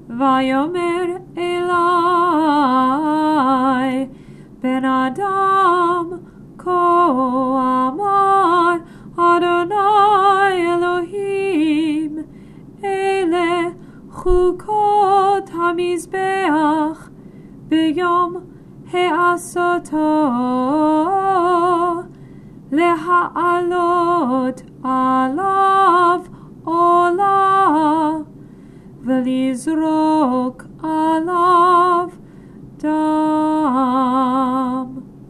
ויאמר אלי בן אדם כה אמר אדוני אלוהים אלה חוקות המזבח ביום העשותו להעלות עליו עולה ולזרוק